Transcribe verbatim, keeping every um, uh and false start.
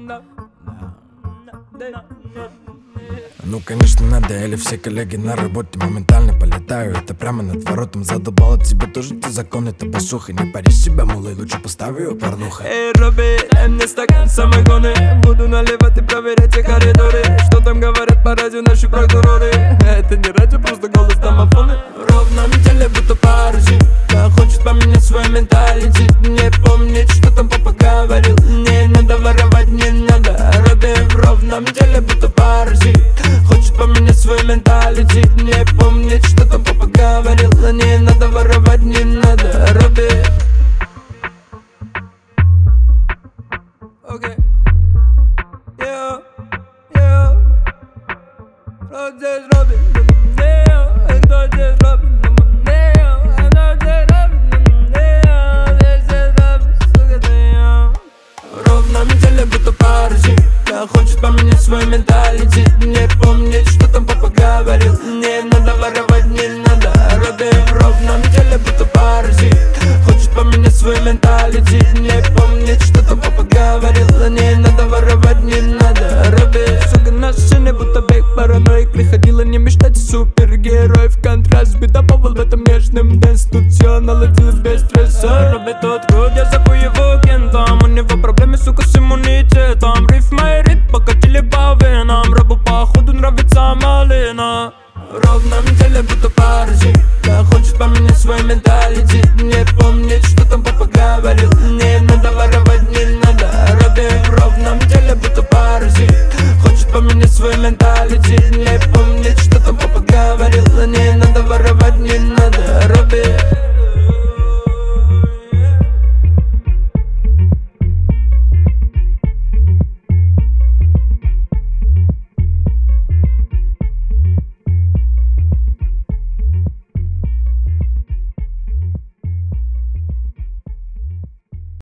Ну конечно надо, или все коллеги на работе моментально полетаю. Это прямо над воротом задолбало тебе тоже, ты закон, это посуха. Не пари себя, мол, и лучше поставь ее порнуха. Эй, Робби, дай мне стакан самогоны. Буду наливать и проверять все коридоры. Что там говорят по радио наши прокуроры? Это не радио, просто голос домофона. В ровном теле будто паразит, да хочет поменять свой менталитет. Не помнит, что там папа говорил. Не надо воровать, не надо. Робби в ровном теле будто паразит, хочет поменять свой менталитет. Не помнит, что там папа говорил. Не надо воровать, не надо. Робби. Okay. Yeah, yeah. Кто здесь Робби? Yeah. Кто здесь Робби? Yeah. Кто здесь Робби? Yeah. Здесь Робби, сука, ты я. В ровном теле будто паразит, да хочет поменять свой менталитет. Не помнит, что там папа говорил. Не надо воровать, не надо. Робби в ровном теле будто паразит, хочет поменять свой менталитет. Не помнит, что там папа говорил. Не надо воровать, не надо. Робби, сука, на сцене будто бег параноик. Приходила не мечтать супергерой. В контраст бедовал в этом нежном дэнс. Тут все наладилось без стресса. Робби тот год, я зову его кентом. У него проблемы, сука, с иммунитетом. Рифма и рит покатили по венам. Робу походу нравится малина. В ровном теле будто паразит, да хочет поменять свой менталитет.